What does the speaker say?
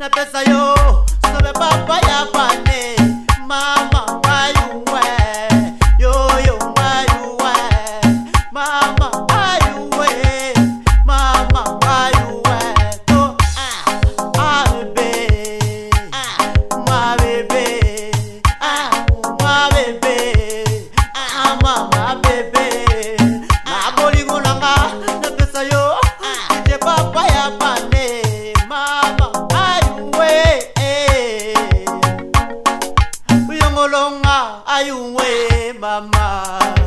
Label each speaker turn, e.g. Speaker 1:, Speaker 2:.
Speaker 1: na pesa yo sobe papa ya pane mama ayuwe yo yo ayuwe mama ayuwe to bebe ma bebe mama bebe na bolingo nanga na pesa yo je papa ya pane mama ayuwe uyongolonga ayuwe mama